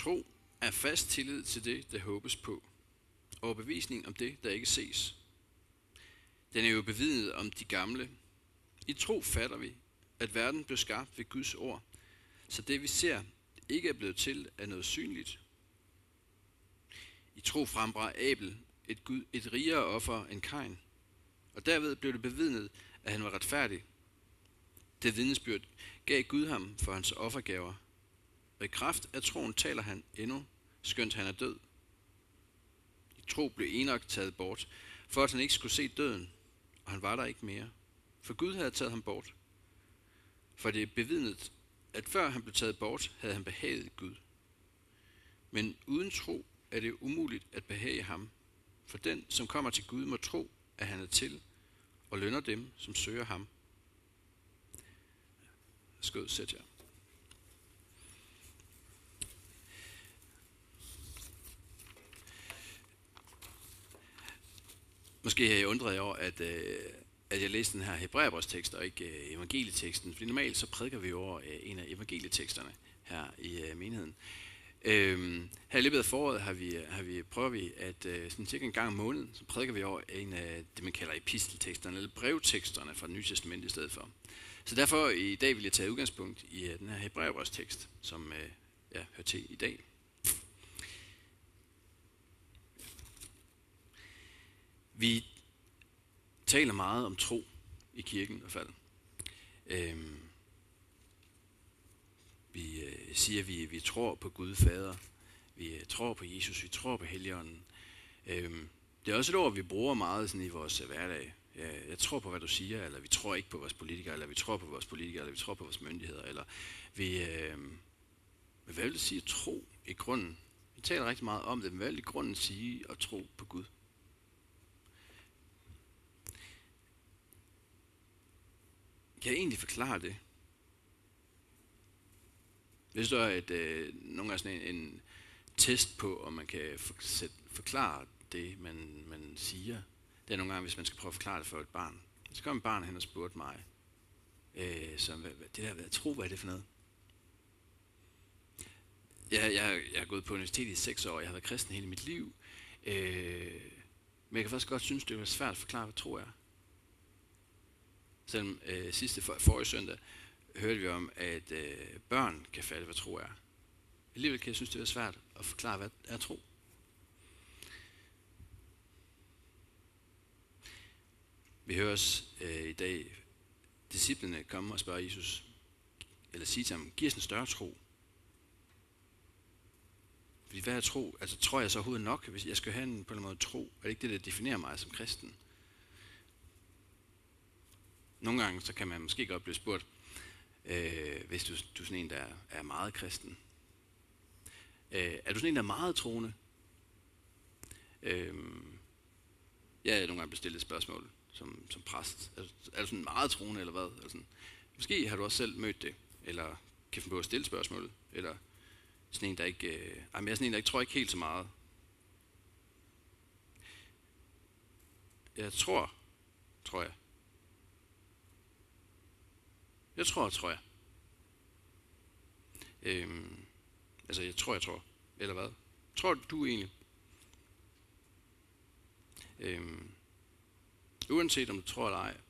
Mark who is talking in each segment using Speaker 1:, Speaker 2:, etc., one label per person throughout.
Speaker 1: Tro er fast tillid til det, der håbes på, og overbevisning om det, der ikke ses. Den er jo bevidnet om de gamle. I tro fatter vi, at verden blev skabt ved Guds ord, så det vi ser ikke er blevet til af noget synligt. I tro frembragte Abel et rigere offer end Kain, og derved blev det bevidnet, at han var retfærdig. Det vidnesbyrd gav Gud ham for hans offergaver, og i kraft af troen taler han endnu, skønt han er død. I tro blev Enok taget bort, for at han ikke skulle se døden, og han var der ikke mere, for Gud havde taget ham bort. For det er bevidnet, at før han blev taget bort, havde han behaget Gud. Men uden tro er det umuligt at behage ham, for den, som kommer til Gud, må tro, at han er til, og lønner dem, som søger ham. Skål, sæt jer. Måske har jeg undret jer over, at jeg læste den her Hebræerbrevstekst og ikke evangelieteksten. For normalt så prædiker vi over en af evangelieteksterne her i menigheden. Her i løbet af foråret prøver vi at sådan cirka en gang om måneden, så prædiker vi over en af det, man kalder epistelteksterne, eller brevteksterne fra Det Nye Testamente i stedet for. Så derfor i dag vil jeg tage udgangspunkt i den her Hebræerbrevstekst, som jeg hører til i dag. Vi taler meget om tro i kirken i hvert fald. Vi siger, at vi tror på Gud Fader. Vi tror på Jesus. Vi tror på Helligånden. Det er også et ord, vi bruger meget sådan i vores hverdag. Jeg tror på, hvad du siger, eller vi tror ikke på vores politikere, eller vi tror på vores politikere, eller vi tror på vores myndigheder, eller hvad vil det sige at tro i grunden? Vi taler rigtig meget om det, men hvad vil i grunden sige at tro på Gud? Kan jeg egentlig forklare det? Hvis der er nogle gange sådan en test på, om man kan forklare det, man siger. Det er nogle gange, hvis man skal prøve at forklare det for et barn. Så kom et barn hen og spurgte mig, det der at tro, hvad er det for noget? Jeg har gået på universitetet i 6 år, jeg har været kristen hele mit liv. Men jeg kan faktisk godt synes, det er svært at forklare, hvad tro er. Selvom forrige søndag hørte vi om, at børn kan fatte, hvad tro er. Alligevel kan jeg synes, det er svært at forklare, hvad er tro. Vi hører også i dag disciplene komme og spørge Jesus, eller sige til ham, giv os en større tro. Fordi hvad er tro? Altså tror jeg så overhovedet nok, hvis jeg skal have en på en eller anden måde tro? Er det ikke det, der definerer mig som kristen? Nogle gange så kan man måske godt blive spurgt, hvis du er sådan en, der er meget kristen. Er du sådan en, der er meget troende? Jeg er nogle gange bestilt et spørgsmål som præst. Er du sådan meget troende, eller hvad? Altså, måske har du også selv mødt det, eller kan finde på at stille spørgsmålet, eller sådan en, der ikke... jeg er sådan en, der ikke tror ikke helt så meget. Jeg tror jeg. Jeg tror jeg. Jeg tror. Eller hvad? Tror du egentlig? Uanset om du tror eller ej.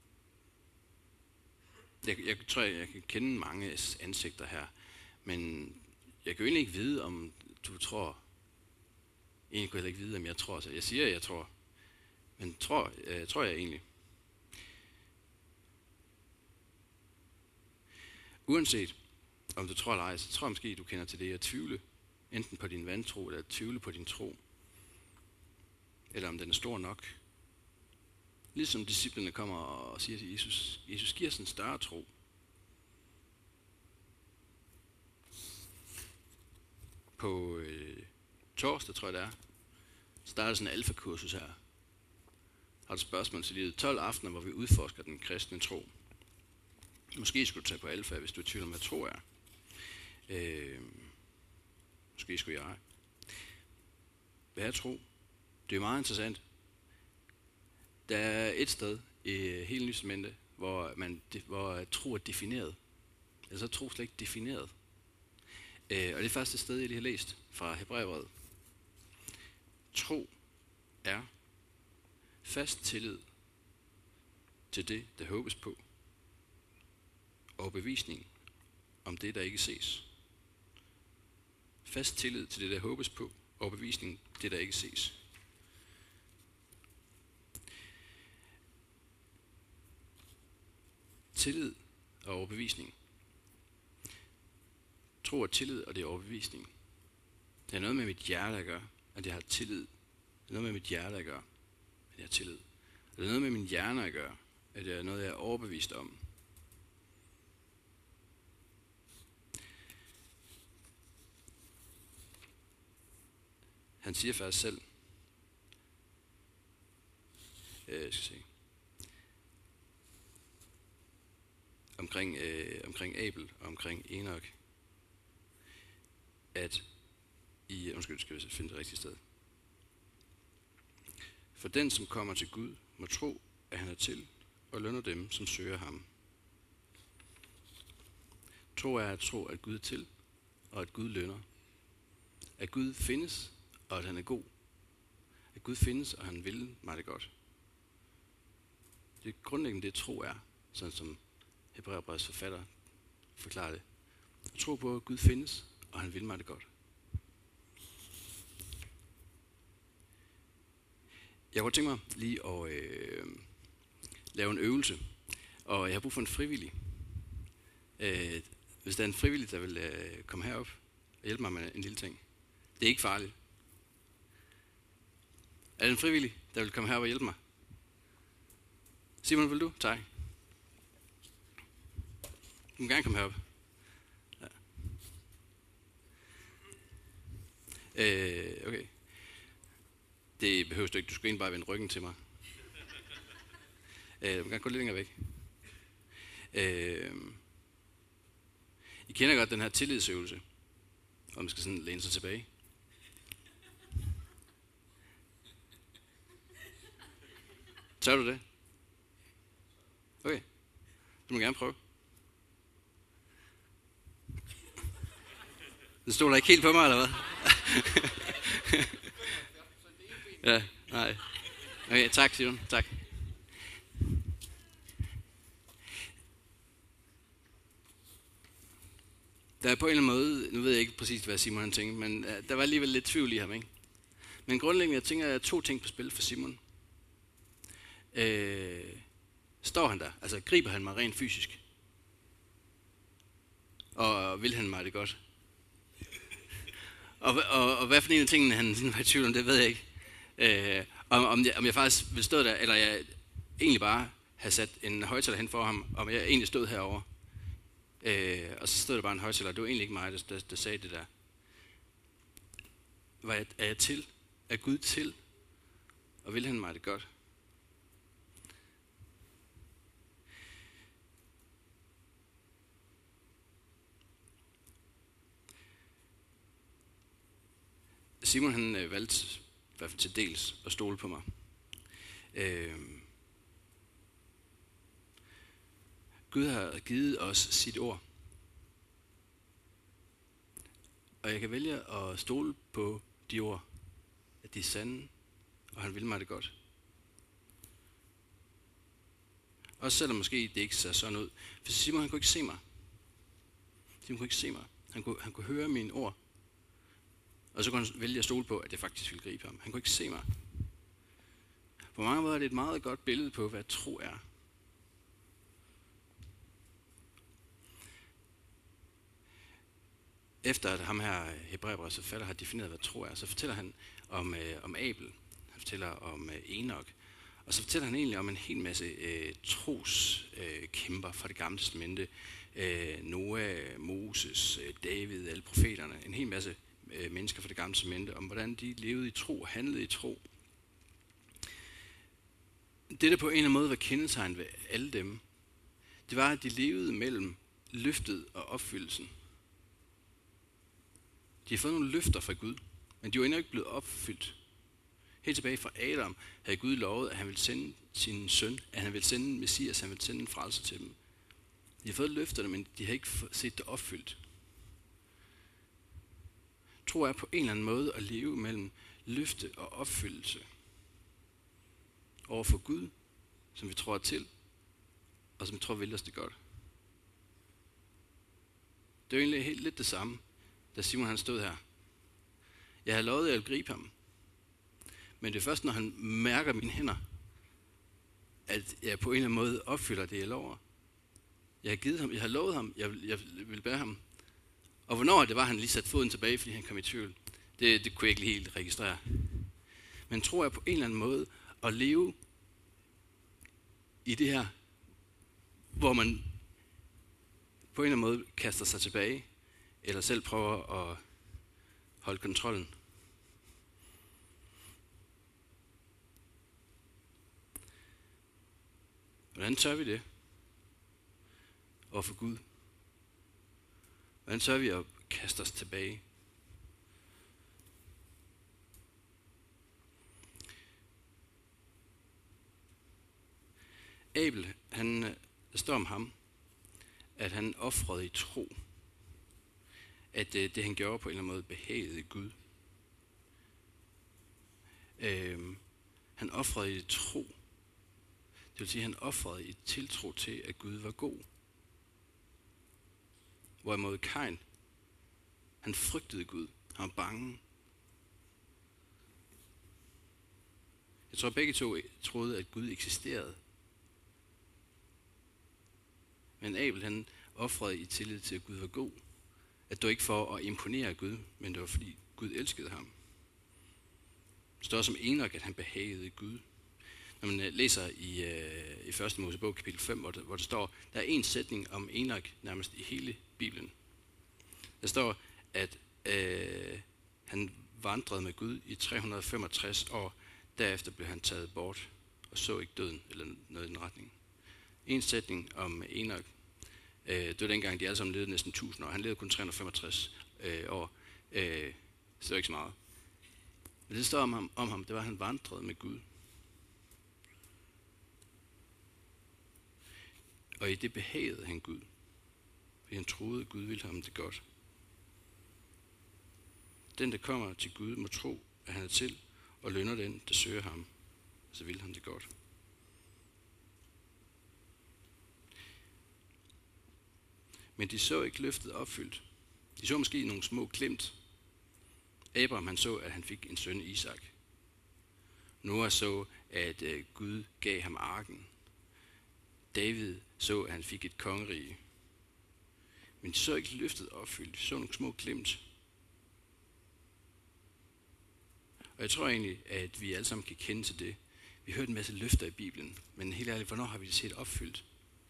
Speaker 1: Jeg tror, jeg kan kende mange ansigter her. Men jeg kan jo egentlig ikke vide, om du tror. Egentlig kunne jeg ikke vide, om jeg tror. Så jeg siger, at jeg tror. Men tror jeg egentlig? Uanset om du tror eller ej, så tror jeg måske, du kender til det at tvivle. Enten på din vantro, eller at tvivle på din tro. Eller om den er stor nok. Ligesom disciplene kommer og siger til Jesus, Jesus giver os en større tro. På torsdag, tror jeg det er, starter sådan en alfakursus her. Har du spørgsmål til livet? 12 aftener, hvor vi udforsker den kristne tro. Måske skulle du tage på alfa, hvis du er i tvivl om, hvad tro er. Måske skulle jeg. Hvad er tro? Det er meget interessant. Der er et sted i hele Nye Testamente, hvor tro er defineret. Altså er tro slet ikke defineret. Og det er første sted, jeg lige har læst fra Hebræerbrevet. Tro er fast tillid til det, der håbes på, og bevisning om det, der ikke ses. Fast tillid til det, der håbes på, og bevisning det, der ikke ses. Tillid og overbevisning. Tro og tillid, og det er overbevisning. Det er noget med mit hjerte at gøre, at jeg har tillid. Det er noget med mit hjerte at gøre, at jeg har tillid. Det er noget med min hjerne at gøre, at det er noget, jeg er overbevist om. Han siger faktisk selv, jeg skal se, omkring Abel og omkring Enok, at skal vi finde det rigtige sted. For den, som kommer til Gud, må tro, at han er til, og lønner dem, som søger ham. Tro er at tro, at Gud er til, og at Gud lønner. At Gud findes, og at han er god. At Gud findes, og han vil mig det godt. Det er grundlæggende det, tro er, sådan som Hebræerbrevets forfatter forklarer det. At tro på, at Gud findes, og han vil mig det godt. Jeg kunne tænke mig lige at lave en øvelse, og jeg har brug for en frivillig. Hvis der er en frivillig, der vil komme herop og hjælpe mig med en lille ting. Det er ikke farligt. Er det en frivillig, der vil komme herop og hjælpe mig? Simon, vil du? Tak. Du må gerne komme herop. Ja. Okay. Det behøver du ikke. Du skal egentlig bare vende ryggen til mig. Du må gerne gå lidt længere væk. I kender godt den her tillidsøvelse, og man skal sådan læne sig tilbage. Tør du det? Okay. Du må gerne prøve. Den stoler ikke helt på mig, eller hvad? Ja, nej. Okay, tak Simon, tak. Der er på en eller anden måde, nu ved jeg ikke præcis, hvad Simon han tænkte, men der var alligevel lidt tvivl i ham, ikke? Men grundlæggende, jeg tænker, at der er 2 ting på spil for Simon. Står han der? Altså, griber han mig rent fysisk? Og vil han mig det godt? Og hvad for en af tingene, han var i tvivl om, det ved jeg ikke. Om jeg faktisk vil stå der, eller jeg egentlig bare have sat en højtaler hen for ham, om jeg egentlig stod herovre. Og så stod der bare en højtaler. Det var egentlig ikke mig, der sagde det der. Er jeg til? Er Gud til? Og vil han mig det godt? Simon han valgte i hvert fald til dels at stole på mig. Gud har givet os sit ord. Og jeg kan vælge at stole på de ord, at de er sande, og han vil mig det godt. Også selvom måske det ikke ser sådan ud. For Simon han kunne ikke se mig. Simon kunne ikke se mig. Han kunne høre mine ord. Og så kunne han vælge at stole på, at jeg faktisk ville gribe ham. Han kunne ikke se mig. På mange måder er det et meget godt billede på, hvad tro er. Efter at ham her Hebræerbrevets forfatter har defineret, hvad tro er, så fortæller han om Abel. Han fortæller om Enok. Og så fortæller han egentlig om en hel masse troskæmper fra det gamle testamente. Noah, Moses, David, alle profeterne. En hel masse mennesker fra det gamle testamente, om hvordan de levede i tro og handlede i tro. Det, der på en eller anden måde var kendetegn ved alle dem, det var, at de levede mellem løftet og opfyldelsen. De har fået nogle løfter fra Gud, men de var endnu ikke blevet opfyldt. Helt tilbage fra Adam havde Gud lovet, at han ville sende sin søn, at han ville sende en Messias, han ville sende en frelser til dem. De har fået løfterne, men de har ikke set det opfyldt. Tro er på en eller anden måde at leve mellem løfte og opfyldelse over for Gud, som vi tror til, og som vi tror vil os det godt. Det er jo egentlig helt lidt det samme, da Simon han stod her. Jeg har lovet, at jeg vil gribe ham. Men det er først, når han mærker mine hænder, at jeg på en eller anden måde opfylder det, jeg lover. Jeg har givet ham, jeg har lovet ham, jeg vil bære ham. Og hvornår det var, han lige satte foden tilbage, fordi han kom i tvivl, det kunne jeg ikke helt registrere. Men tror jeg på en eller anden måde at leve i det her, hvor man på en eller anden måde kaster sig tilbage, eller selv prøver at holde kontrollen. Hvordan tør vi det overfor Gud? Hvordan tør vi at kaste os tilbage? Abel, der står om ham, at han ofrede i tro. At det han gjorde på en eller anden måde behagede Gud. Han ofrede i tro. Det vil sige, at han ofrede i tiltro til, at Gud var god. Hvorimod Kain, han frygtede Gud. Han var bange. Jeg tror, begge to troede, at Gud eksisterede. Men Abel, han ofrede i tillid til, at Gud var god. At det var ikke for at imponere Gud, men det var fordi Gud elskede ham. Det står som Enok, at han behagede Gud. Når man læser i 1. Mosebog kapitel 5, hvor der står, der er en sætning om Enok nærmest i hele Bibelen. Der står, at han vandrede med Gud i 365 år. Derefter blev han taget bort og så ikke døden eller noget i den retning. En sætning om Enok. Det var dengang, de alle sammen levede næsten 1000 år. Han levede kun 365 år. Så det var ikke så meget. Men det står om ham, det var, at han vandrede med Gud. Og i det behagede han Gud. Fordi han troede, at Gud ville ham det godt. Den, der kommer til Gud, må tro, at han er til, og lønner den, der søger ham. Så vil han det godt. Men de så ikke løftet opfyldt. De så måske nogle små glimt. Abraham han så, at han fik en søn Isak. Noah så, at Gud gav ham arken. David så, at han fik et kongerige. Men de så ikke løftet opfyldt. De så nogle små glimt. Og jeg tror egentlig, at vi alle sammen kan kende til det. Vi har hørt en masse løfter i Bibelen, men helt ærligt, hvornår har vi det set opfyldt?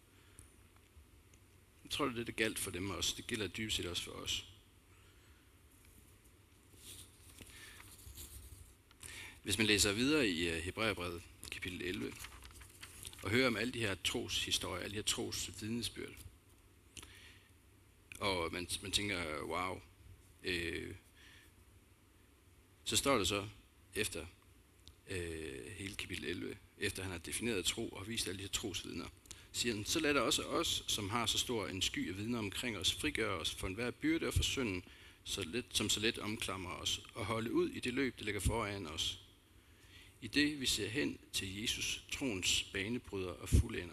Speaker 1: Jeg tror, det er det, der galt for dem også. Det gælder dybest set også for os. Hvis man læser videre i Hebræerbrevet, kapitel 11, og hører om alle de her troshistorier, alle de her trosvidnesbyrd, og man tænker, wow, så står der så efter hele kapitel 11, efter han har defineret tro og vist alle de her trosvidner, siger han, så lad der også os, som har så stor en sky af vidner omkring os, frigøre os for enhver byrde og for synden, som så let omklamrer os, og holde ud i det løb, der ligger foran os. I det vi ser hen til Jesus, troens banebryder og fuldender.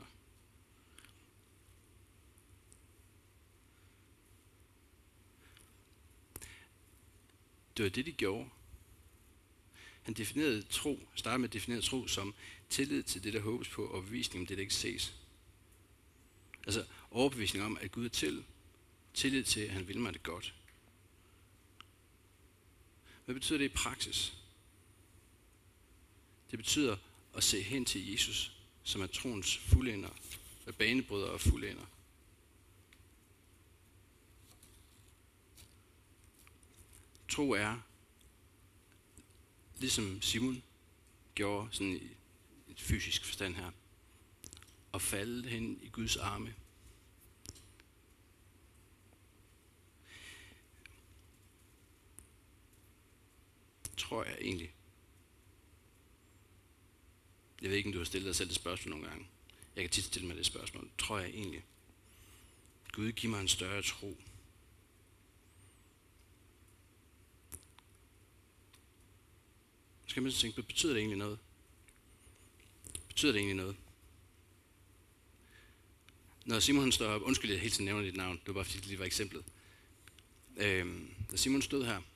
Speaker 1: Det var det, de gjorde. Han definerede tro, startede med at definere tro som tillid til det, der håbes på, og overbevisning om det, der ikke ses. Altså overbevisning om, at Gud er til. Tillid til, at han vil mig det godt. Hvad betyder det i praksis? Det betyder at se hen til Jesus, som er troens fuldender, banebryder og fuldender. Tro er, ligesom Simon gjorde sådan i et fysisk forstand her, at falde hen i Guds arme. Tror jeg egentlig. Jeg ved ikke, om du har stillet dig selv et spørgsmål nogle gange. Jeg kan tit stille mig det spørgsmål. Tror jeg egentlig. Gud giver mig en større tro. kan man tænke, betyder det egentlig noget? Betyder det egentlig noget? Når Simon står op, undskyld, jeg hele tiden nævner dit navn, det var bare fordi det lige var eksemplet. Når Simon stod her,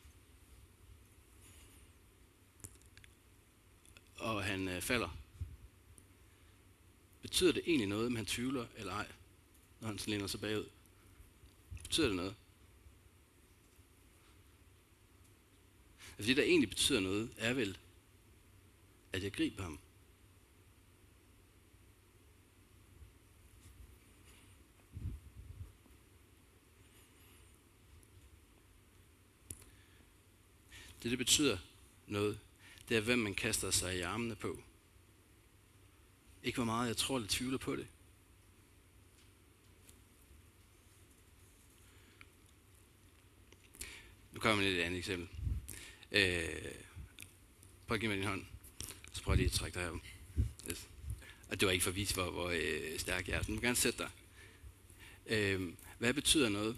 Speaker 1: og han falder, betyder det egentlig noget, om han tvivler eller ej, når han læner sig bagud? Betyder det noget? Altså det, der egentlig betyder noget, er vel, at jeg griber ham. Det betyder noget, det er, hvem man kaster sig i armene på. Ikke hvor meget jeg tror eller tvivler på det. Nu kommer jeg med et andet eksempel. Prøv at give mig din hånd. Så prøv lige at trække dig her. Yes. Og det var ikke for at vise, hvor stærk jeg er. Du må gerne sætte dig. Hvad betyder noget?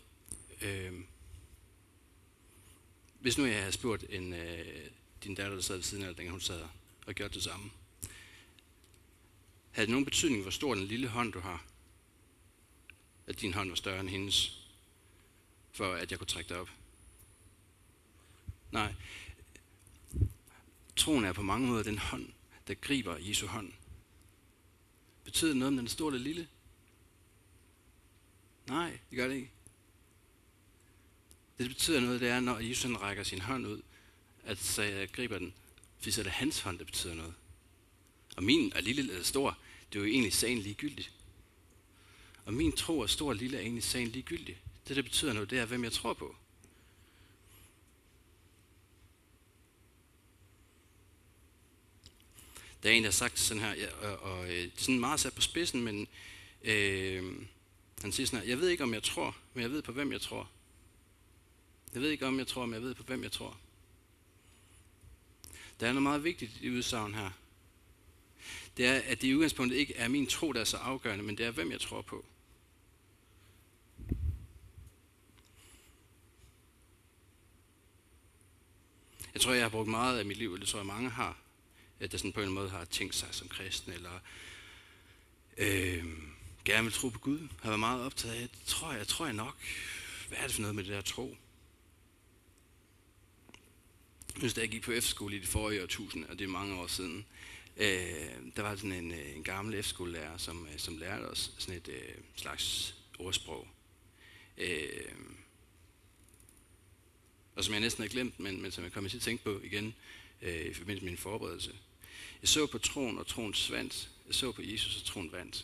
Speaker 1: Hvis nu jeg havde spurgt din datter, der sad ved siden af dig, dengang hun sad og gjorde det samme. Havde det nogen betydning, hvor stor den lille hånd du har? At din hånd var større end hendes, for at jeg kunne trække dig op? Nej. Troen er på mange måder den hånd, der griber Jesu hånd. Betyder det noget, om den er stor eller lille? Nej, det gør det ikke. Det betyder noget, det er, når Jesus rækker sin hånd ud, at så jeg griber den, fordi så er det hans hånd, der betyder noget. Og min er lille eller stor, det er jo egentlig sagen ligegyldigt. Og min tro er stor og lille er egentlig sagen ligegyldigt. Det, der betyder noget, det er, hvem jeg tror på. Der er en, der har sagt sådan her, og det er sådan meget sat på spidsen, men han siger sådan her, jeg ved ikke, om jeg tror, men jeg ved på, hvem jeg tror. Jeg ved ikke, om jeg tror, men jeg ved på, hvem jeg tror. Der er noget meget vigtigt i udsagn her. Det er, at det i udgangspunktet ikke er min tro, der er så afgørende, men det er, hvem jeg tror på. Jeg tror, jeg har brugt meget af mit liv, og det tror jeg, mange har, at der sådan på en måde har tænkt sig som kristen, eller gerne vil tro på Gud, har været meget optaget af, tror jeg nok. Hvad er det for noget med det der tro? Jeg synes, da jeg gik på efterskole i det forrige årtusind, og det er mange år siden, der var sådan en gammel efterskolelærer, som lærte os sådan et slags ordsprog. Og som jeg næsten har glemt, men som jeg kommer til at tænke på igen i forbindelse med min forberedelse. Jeg så på troen, og troen svandt. Jeg så på Jesus, og troen vandt.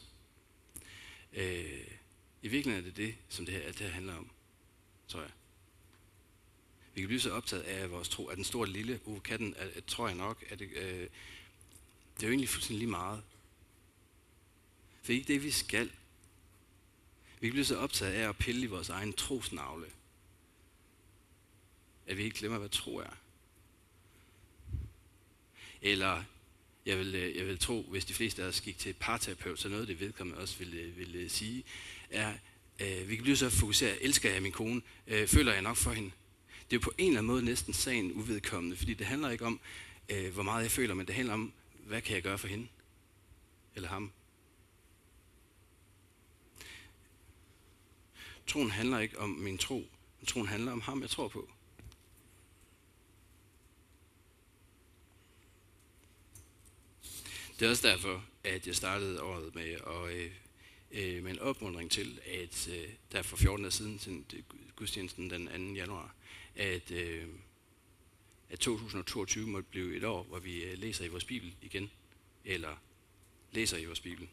Speaker 1: I virkeligheden er det, som alt det her handler om, tror jeg. Vi kan blive så optaget af vores tro. Er den store lille? Kan den? Tror jeg nok. Det er jo egentlig fuldstændig lige meget. For ikke det, vi skal. Vi kan blive så optaget af at pille i vores egen trosnavle. At vi ikke glemmer, hvad tro er. Eller, jeg vil tro, hvis de fleste af os gik til et parterapeut, så noget af det vedkommende også ville sige, er, vi kan blive så fokuseret, elsker jeg min kone, føler jeg nok for hende. Det er jo på en eller anden måde næsten sagen uvedkommende, fordi det handler ikke om, hvor meget jeg føler, men det handler om, hvad kan jeg gøre for hende? Eller ham? Troen handler ikke om min tro, men troen handler om ham, jeg tror på. Det er også derfor, at jeg startede året med en opmuntring til, at der for 14 dage siden til gudstjenesten den 2. januar, at 2022 måtte blive et år, hvor vi læser i vores Bibel igen, eller læser i vores Bibel.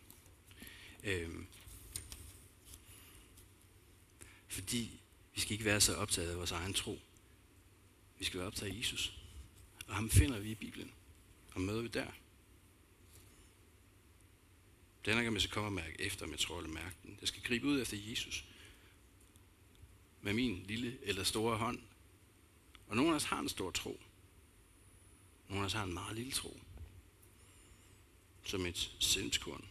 Speaker 1: Fordi vi skal ikke være så optaget af vores egen tro. Vi skal være optaget af Jesus. Og ham finder vi i Bibelen. Og møder vi der. Det handler ikke om, at jeg skal komme og mærke efter, om jeg tror eller mærke den. Jeg skal gribe ud efter Jesus. Med min lille eller store hånd. Og nogle af os har en stor tro. Nogle af os har en meget lille tro. Som et sindskorn.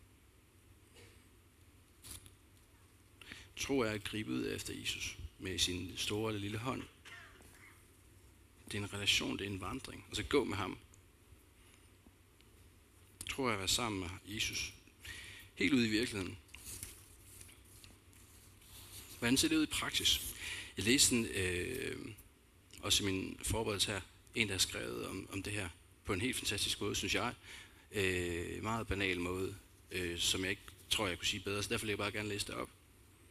Speaker 1: Tro er at gribe ud efter Jesus med sin store eller lille hånd. Det er en relation, det er en vandring. Og så gå med ham prøver at være sammen med Jesus. Helt ude i virkeligheden. Hvordan ser det ud i praksis? Jeg læste også i min forberedelse her, en der har skrevet om det her på en helt fantastisk måde, synes jeg. Meget banal måde, som jeg ikke tror, jeg kunne sige bedre, så derfor vil jeg bare gerne læse det op.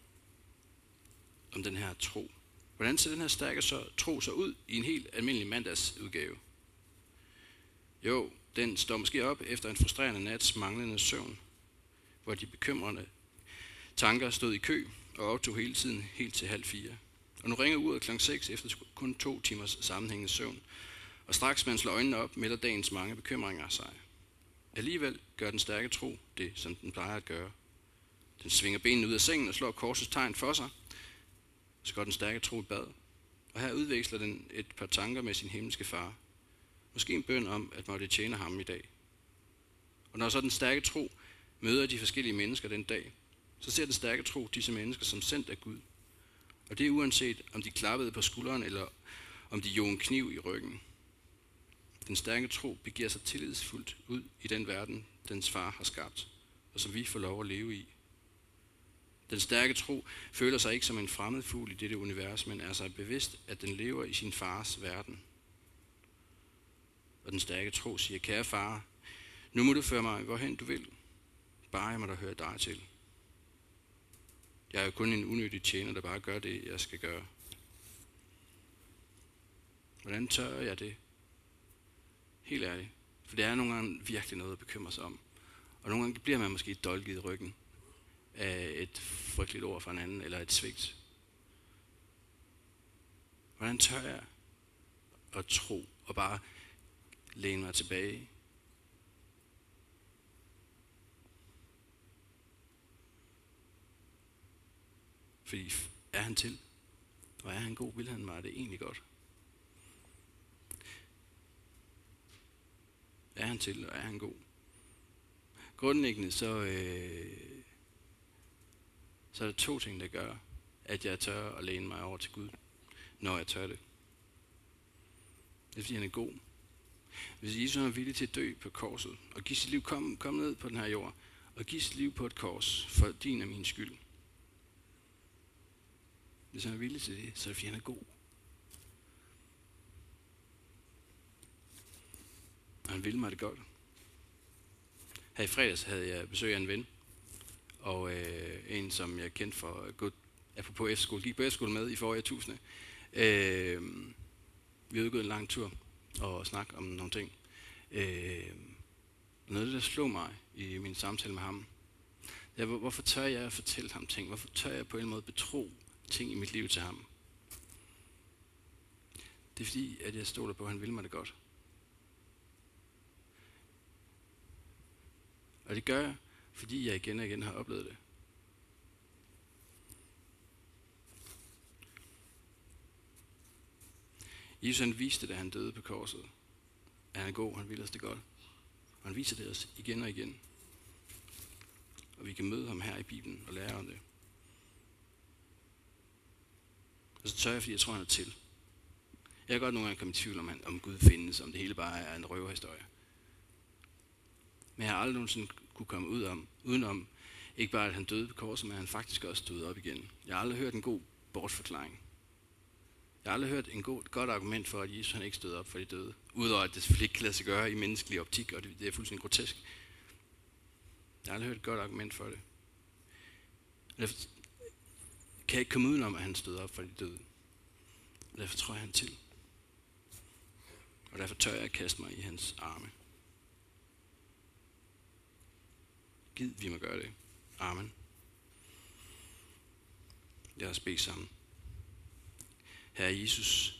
Speaker 1: Om den her tro. Hvordan ser den her stærke tro så ud i en helt almindelig mandagsudgave? Jo, den står måske op efter en frustrerende nats manglende søvn, hvor de bekymrende tanker stod i kø og optog hele tiden helt til 3:30. Og nu ringer uret kl. 6 efter kun 2 timers sammenhængende søvn, og straks man slår øjnene op, melder dagens mange bekymringer sig. Alligevel gør den stærke tro det, som den plejer at gøre. Den svinger benene ud af sengen og slår korsets tegn for sig. Så går den stærke tro i bad, og her udveksler den et par tanker med sin himmelske far. Måske en bøn om, at måtte tjene ham i dag. Og når så den stærke tro møder de forskellige mennesker den dag, så ser den stærke tro disse mennesker som sendt af Gud. Og det er uanset, om de klappede på skulderen, eller om de jog en kniv i ryggen. Den stærke tro begiver sig tillidsfuldt ud i den verden, dens far har skabt, og som vi får lov at leve i. Den stærke tro føler sig ikke som en fremmed fugl i dette univers, men er sig bevidst, at den lever i sin fars verden. Og den stærke tro siger, kære far, nu må du føre mig, hvorhen du vil. Bare jeg må da høre dig til. Jeg er jo kun en unyttig tjener, der bare gør det, jeg skal gøre. Hvordan tør jeg det? Helt ærligt. For det er nogle gange virkelig noget at bekymre sig om. Og nogle gange bliver man måske dolket i ryggen af et frygteligt ord fra en anden, eller et svigt. Hvordan tør jeg at tro, og bare læne mig tilbage? Fordi er han til, og er han god, vil han mig det egentlig godt. Er han til, og er han god? Grundlæggende så er der 2 ting, der gør, at jeg tør at læne mig over til Gud, når jeg tør det. Det er fordi han er god. Hvis Jesus er villig til at dø på korset, og give sit liv, kom ned på den her jord, og give sit liv på et kors, for din og min skyld. Hvis han er villig til det, så er det fordi han er god. Og han ville mig det godt. Her i fredags havde jeg besøg af en ven, og en, som jeg kendte for godt, apropos efterskole, gik på efterskole med i forrige tusinde. Vi havde gået en lang tur og snakket om nogle ting. Noget, der slog mig i min samtale med ham, det er, hvorfor tør jeg at fortælle ham ting? Hvorfor tør jeg på en måde betro ting i mit liv til ham? Det er fordi, at jeg stoler på, at han vil mig det godt. Og det gør jeg, fordi jeg igen og igen har oplevet det. Jesus han viste, da han døde på korset, at han er god, han vil os det godt. Og han viser det os igen og igen. Og vi kan møde ham her i Bibelen og lære om det. Og så tør jeg, fordi jeg tror, han er til. Jeg kan godt nogle gange komme i tvivl om Gud findes, om det hele bare er en røverhistorie. Men jeg har aldrig nogensinde kunne komme udenom, ikke bare at han døde på korset, men at han faktisk også stod op igen. Jeg har aldrig hørt en god bortforklaring. Jeg har aldrig hørt et godt argument for, at Jesus han ikke stod op for de døde. Udover at det selvfølgelig ikke kan lade sig gøre i menneskelig optik, og det er fuldstændig grotesk. Jeg har aldrig hørt et godt argument for det. Derfor kan jeg ikke komme udenom, at han stod op for de døde. Og derfor tror jeg, han til. Og derfor tør jeg at kaste mig i hans arme. Gid vi må gøre det. Amen. Lad os bede sammen. Herre Jesus,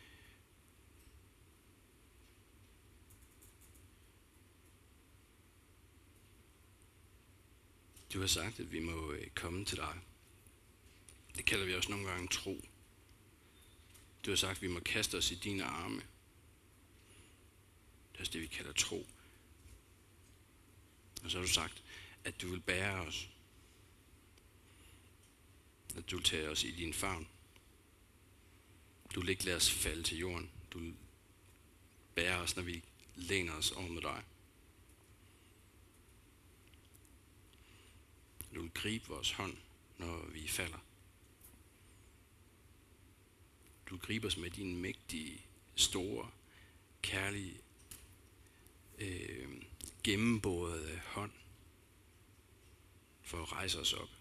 Speaker 1: du har sagt, at vi må komme til dig. Det kalder vi også nogle gange tro. Du har sagt, at vi må kaste os i dine arme. Det er også det, vi kalder tro. Og så har du sagt, at du vil bære os. At du vil tage os i din favn. Du vil ikke lade os falde til jorden. Du vil bære os, når vi læner os over med dig. du vil gribe vores hånd, når vi falder. Du griber os med din mægtige, store, kærlige, gennemborede hånd for at rejse os op.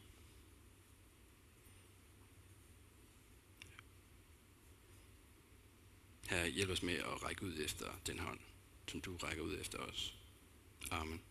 Speaker 1: Herre, hjælp os med at række ud efter den hånd, som du rækker ud efter os. Amen.